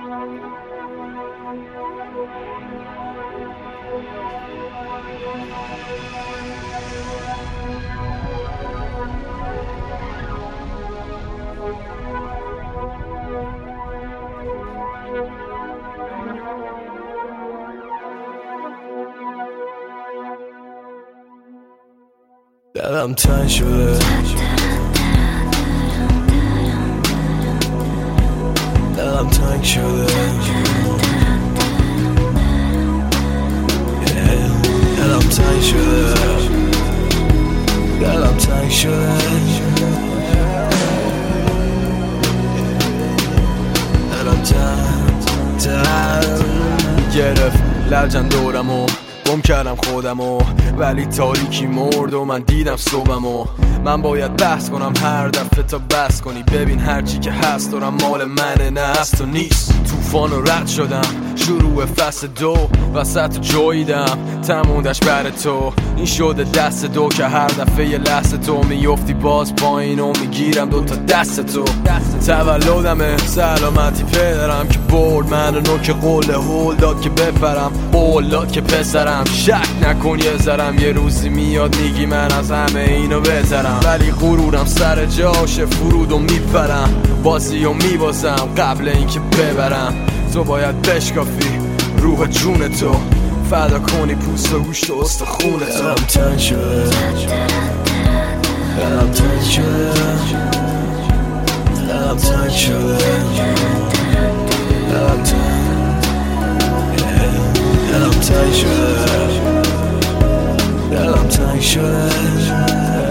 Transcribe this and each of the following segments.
دلم تنگ شده، دلم تنگ شده، دلم تنگ شده، دلم تنگ شده، دلم تنگ گرفت لرزن دورمو، گم کردم خودمو ولی تاریکی مرد و من دیدم صبحمو. من باید بحث کنم هر دفعه تا بس کنی، ببین هرچی که هست دارم مال منه نه هست و نیست. طوفان رو رد شدم، شروع فصل 2 وسط جاییدم، تموندش بر تو. این شده دست دو که هر دفعه یه لحظه تو میفتی باز پایین و میگیرم دوتا دست تو. تولدمه سلامتی پدرم که برد منو نوک قول هول داد که بپرم، قول داد که پسرم شک نکن یه ذرم یه روزی میاد میگی من از همه اینو بهترم. ولی غرورم سر جاشه فرود و میپرم، بازی و میبازم قبل اینکه ببرم. تو باید بشکافی روح جون تو، فدا کنی پوست و گوشت و استخون تو. دلم تنگ شده، دلم تنگ شده، دلم تنگ شده، دلم تنگ شده، دلم تنگ شده.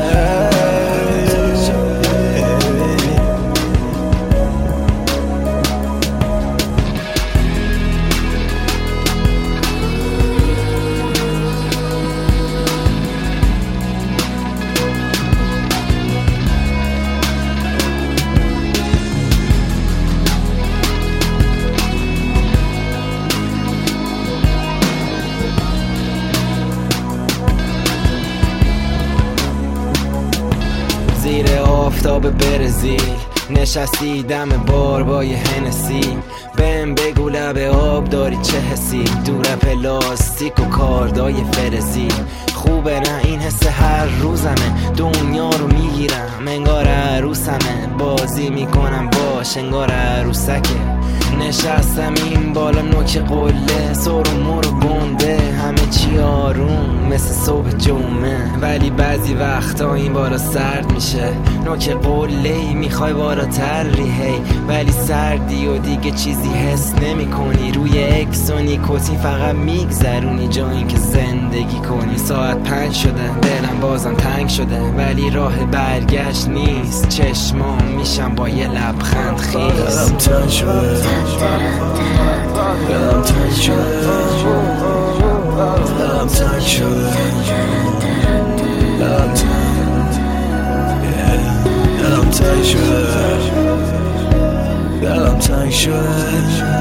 زیر آفتاب برزیل نشستی دم بار با یه هنسی، بهم بگو لب آب داری چه حسی، دور پلاستیک و کاردای فرزی. خوبه نه این حس هر روزمه، دنیا رو میگیرم انگار عروسمه، بازی میکنم باش انگار عروسکه. نشستم این بالا نوک قله، سر و مر و گنده همه چی آروم مثل صبح جمعه. ولی بعضی وقتا این بالا سرد میشه، نوک قله میخوای بالاتر ریهی، ولی سردی و دیگه چیزی حس نمی کنی. روی اکس و نیکوتین فقط میگذرونی جا این که زندگی کنی. ساعت 5 شده دلم بازم تنگ شده، ولی راه برگشت نیست، چشمام میشم با یه لبخند خیز. دلم تنگ شده، دلم تنگ شده، دلم تنگ شده، دلم تنگ شده، دلم تنگ شده.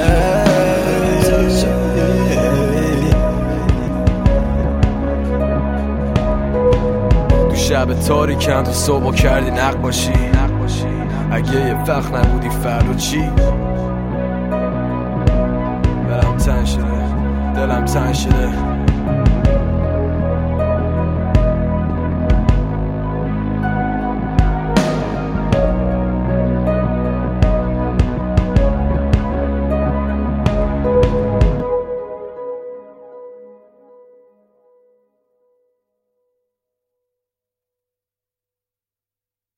تو شب تاریکم تو صبح کردی نقاشی، اگه یه وقت نبودی فردا چی؟ دلم تنگ شده، دلم تنگ شده.